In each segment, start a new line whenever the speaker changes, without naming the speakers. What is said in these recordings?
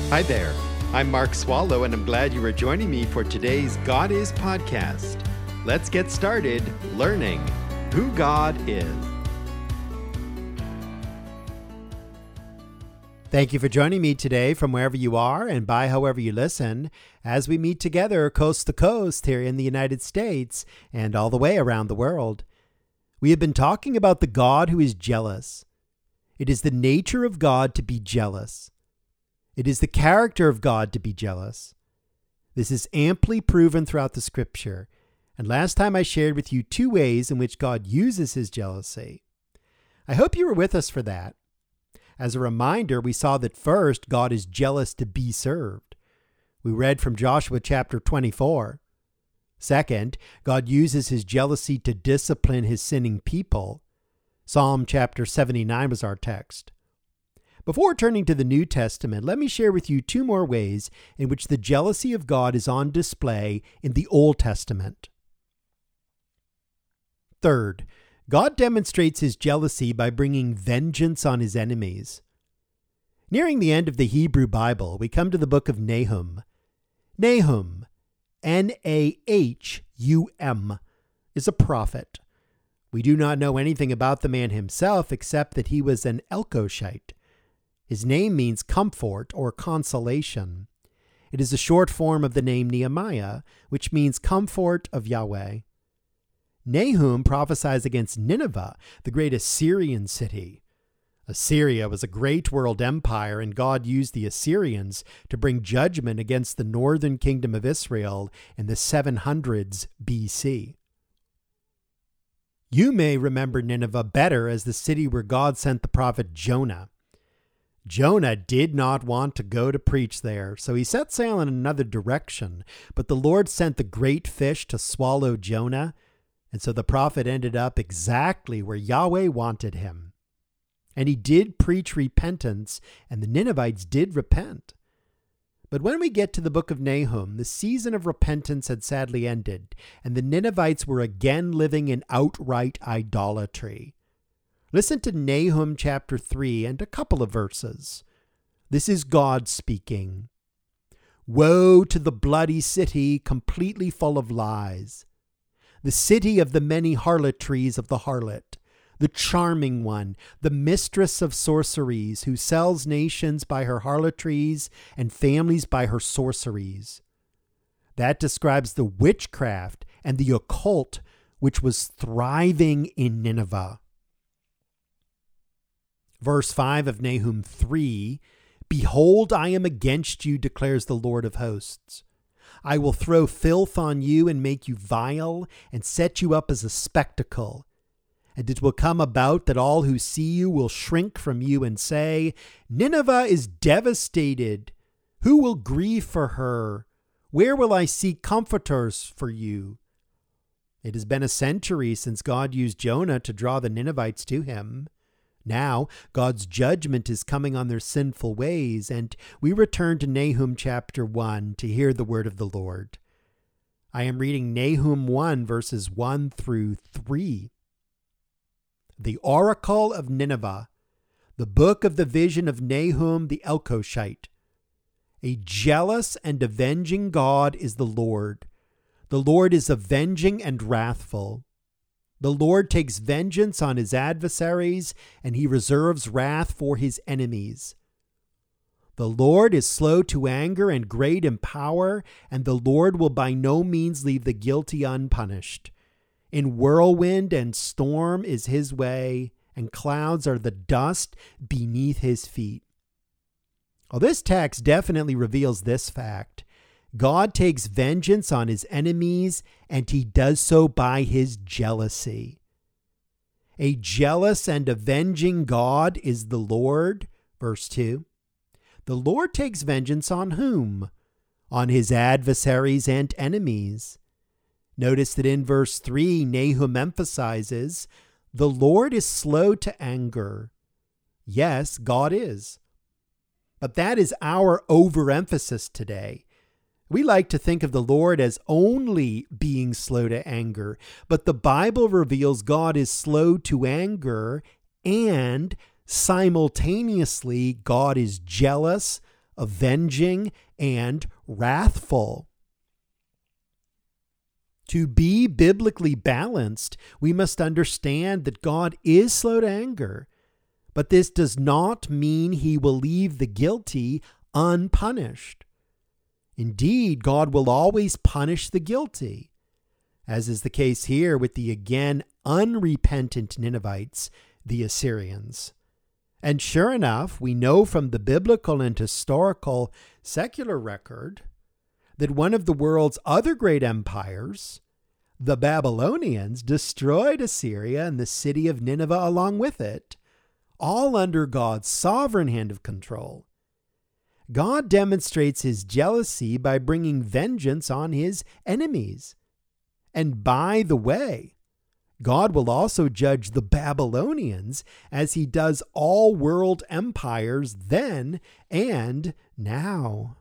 Hi there. I'm Mark Swallow, and I'm glad you are joining me for today's God Is podcast. Let's get started learning who God is. Thank you for joining me today from wherever you are and by however you listen as we meet together coast to coast here in the United States and all the way around the world. We have been talking about the God who is jealous. It is the nature of God to be jealous. It is the character of God to be jealous. This is amply proven throughout the scripture. And last time I shared with you 2 ways in which God uses his jealousy. I hope you were with us for that. As a reminder, we saw that first, God is jealous to be served. We read from Joshua chapter 24. Second, God uses his jealousy to discipline his sinning people. Psalm chapter 79 was our text. Before turning to the New Testament, let me share with you 2 more ways in which the jealousy of God is on display in the Old Testament. Third, God demonstrates his jealousy by bringing vengeance on his enemies. Nearing the end of the Hebrew Bible, we come to the book of Nahum. Nahum, Nahum, is a prophet. We do not know anything about the man himself except that he was an Elkoshite. His name means comfort or consolation. It is a short form of the name Nehemiah, which means comfort of Yahweh. Nahum prophesies against Nineveh, the great Assyrian city. Assyria was a great world empire, and God used the Assyrians to bring judgment against the northern kingdom of Israel in the 700s BC. You may remember Nineveh better as the city where God sent the prophet Jonah. Jonah did not want to go to preach there, so he set sail in another direction, but the Lord sent the great fish to swallow Jonah, and so the prophet ended up exactly where Yahweh wanted him. And he did preach repentance, and the Ninevites did repent. But when we get to the book of Nahum, the season of repentance had sadly ended, and the Ninevites were again living in outright idolatry. Listen to Nahum chapter 3 and a couple of verses. This is God speaking. Woe to the bloody city, completely full of lies. The city of the many harlotries of the harlot, the charming one, the mistress of sorceries, who sells nations by her harlotries and families by her sorceries. That describes the witchcraft and the occult which was thriving in Nineveh. Verse 5 of Nahum 3, Behold, I am against you, declares the Lord of hosts. I will throw filth on you and make you vile and set you up as a spectacle. And it will come about that all who see you will shrink from you and say, Nineveh is devastated. Who will grieve for her? Where will I seek comforters for you? It has been a century since God used Jonah to draw the Ninevites to him. Now, God's judgment is coming on their sinful ways, and we return to Nahum chapter 1 to hear the word of the Lord. I am reading Nahum 1, verses 1 through 3. The Oracle of Nineveh, the book of the vision of Nahum the Elkoshite. A jealous and avenging God is the Lord. The Lord is avenging and wrathful. The Lord takes vengeance on his adversaries, and he reserves wrath for his enemies. The Lord is slow to anger and great in power, and the Lord will by no means leave the guilty unpunished. In whirlwind and storm is his way, and clouds are the dust beneath his feet. Well, this text definitely reveals this fact. God takes vengeance on his enemies, and he does so by his jealousy. A jealous and avenging God is the Lord. Verse 2. The Lord takes vengeance on whom? On his adversaries and enemies. Notice that in verse 3, Nahum emphasizes, the Lord is slow to anger. Yes, God is. But that is our overemphasis today. We like to think of the Lord as only being slow to anger, but the Bible reveals God is slow to anger and simultaneously God is jealous avenging, and wrathful. To be biblically balanced, we must understand that God is slow to anger, but this does not mean he will leave the guilty unpunished. Indeed, God will always punish the guilty, as is the case here with the again unrepentant Ninevites, the Assyrians. And sure enough, we know from the biblical and historical secular record that one of the world's other great empires, the Babylonians, destroyed Assyria and the city of Nineveh along with it, all under God's sovereign hand of control. God demonstrates his jealousy by bringing vengeance on his enemies. And by the way, God will also judge the Babylonians as he does all world empires then and now.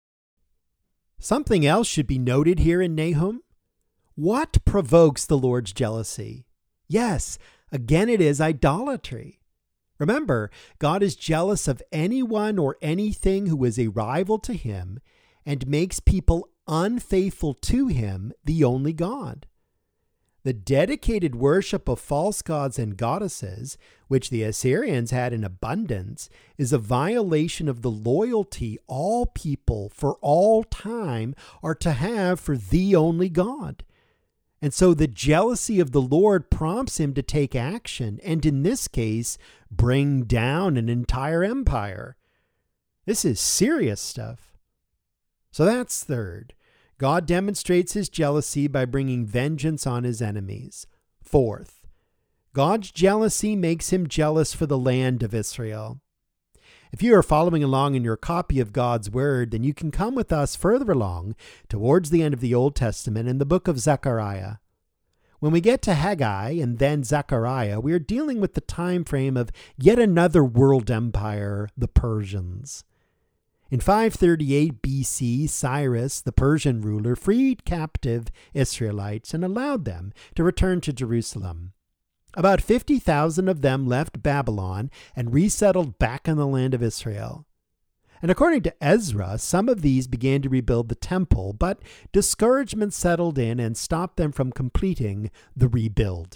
Something else should be noted here in Nahum. What provokes the Lord's jealousy? Yes, again it is idolatry. Remember, God is jealous of anyone or anything who is a rival to him and makes people unfaithful to him, the only God. The dedicated worship of false gods and goddesses, which the Assyrians had in abundance, is a violation of the loyalty all people for all time are to have for the only God. And so the jealousy of the Lord prompts him to take action, and in this case, bring down an entire empire. This is serious stuff. So that's third. God demonstrates his jealousy by bringing vengeance on his enemies. Fourth, God's jealousy makes him jealous for the land of Israel. If you are following along in your copy of God's Word, then you can come with us further along towards the end of the Old Testament in the book of Zechariah. When we get to Haggai and then Zechariah, we are dealing with the time frame of yet another world empire, the Persians. In 538 BC, Cyrus, the Persian ruler, freed captive Israelites and allowed them to return to Jerusalem. About 50,000 of them left Babylon and resettled back in the land of Israel. And according to Ezra, some of these began to rebuild the temple, but discouragement settled in and stopped them from completing the rebuild.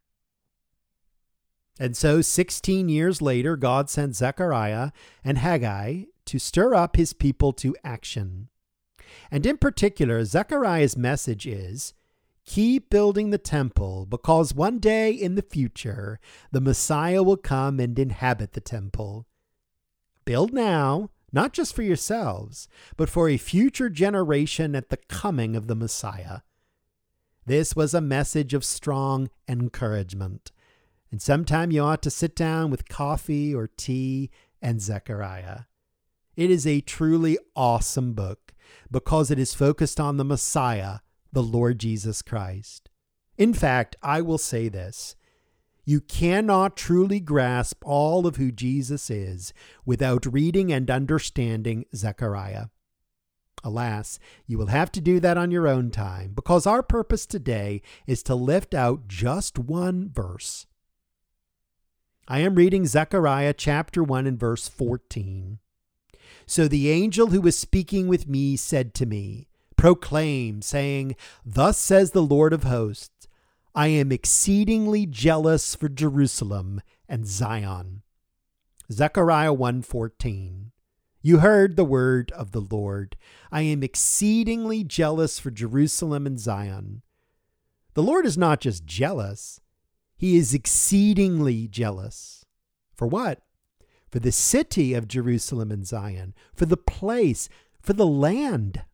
And so 16 years later, God sent Zechariah and Haggai to stir up his people to action. And in particular, Zechariah's message is, keep building the temple, because one day in the future, the Messiah will come and inhabit the temple. Build now, not just for yourselves, but for a future generation at the coming of the Messiah. This was a message of strong encouragement. And sometime you ought to sit down with coffee or tea and Zechariah. It is a truly awesome book because it is focused on the Messiah, the Lord Jesus Christ. In fact, I will say this. You cannot truly grasp all of who Jesus is without reading and understanding Zechariah. Alas, you will have to do that on your own time because our purpose today is to lift out just one verse. I am reading Zechariah chapter 1 and verse 14. So the angel who was speaking with me said to me, proclaim, saying, thus says the Lord of hosts, I am exceedingly jealous for Jerusalem and Zion. Zechariah 1:14. You heard the word of the Lord. I am exceedingly jealous for Jerusalem and Zion. The Lord is not just jealous. He is exceedingly jealous. For what? For the city of Jerusalem and Zion, for the place, for the land.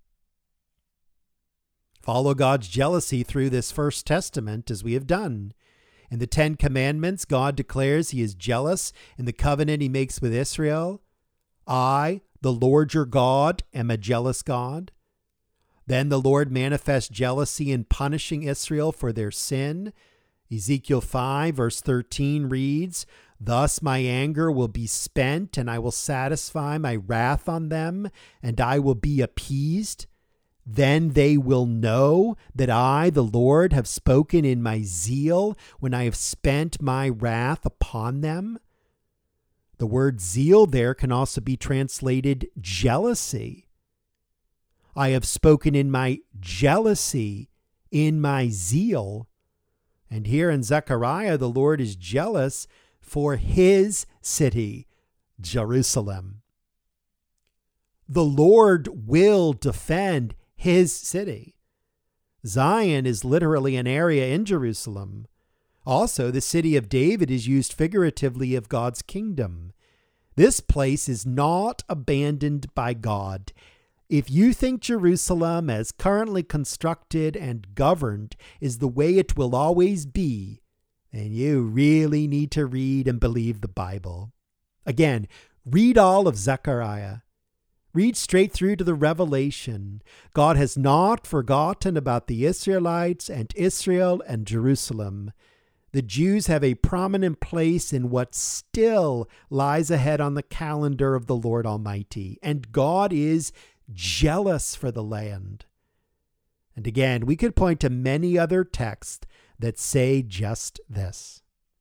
Follow God's jealousy through this First Testament as we have done. In the Ten Commandments, God declares he is jealous in the covenant he makes with Israel. I, the Lord your God, am a jealous God. Then the Lord manifests jealousy in punishing Israel for their sin. Ezekiel 5 verse 13 reads, thus my anger will be spent, and I will satisfy my wrath on them, and I will be appeased. Then they will know that I, the Lord, have spoken in my zeal when I have spent my wrath upon them. The word zeal there can also be translated jealousy. I have spoken in my jealousy, in my zeal. And here in Zechariah, the Lord is jealous for his city, Jerusalem. The Lord will defend his city. Zion is literally an area in Jerusalem. Also, the city of David is used figuratively of God's kingdom. This place is not abandoned by God. If you think Jerusalem, as currently constructed and governed, is the way it will always be, then you really need to read and believe the Bible. Again, read all of Zechariah. Read straight through to the Revelation. God has not forgotten about the Israelites and Israel and Jerusalem. The Jews have a prominent place in what still lies ahead on the calendar of the Lord Almighty, and God is jealous for the land. And again, we could point to many other texts that say just this.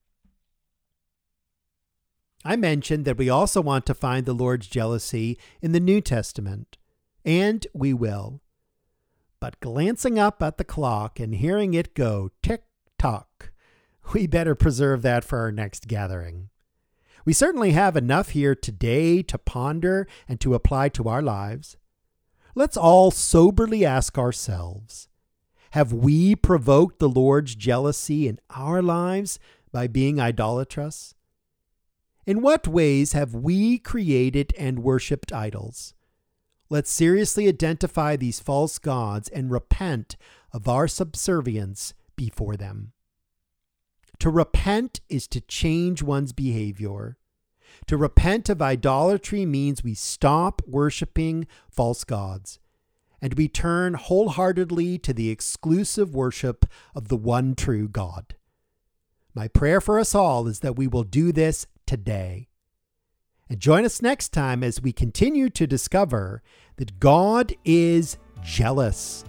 I mentioned that we also want to find the Lord's jealousy in the New Testament, and we will. But glancing up at the clock and hearing it go tick-tock, we better preserve that for our next gathering. We certainly have enough here today to ponder and to apply to our lives. Let's all soberly ask ourselves, have we provoked the Lord's jealousy in our lives by being idolatrous? In what ways have we created and worshipped idols? Let's seriously identify these false gods and repent of our subservience before them. To repent is to change one's behavior. To repent of idolatry means we stop worshiping false gods, and we turn wholeheartedly to the exclusive worship of the one true God. My prayer for us all is that we will do this today. And join us next time as we continue to discover that God is jealous.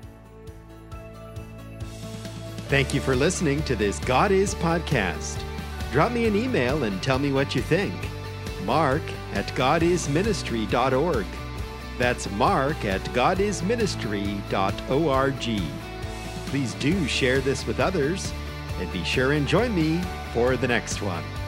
Thank you for listening to this God Is podcast. Drop me an email and tell me what you think. mark@godisministry.org. That's mark@godisministry.org. Please do share this with others, and be sure and join me for the next one.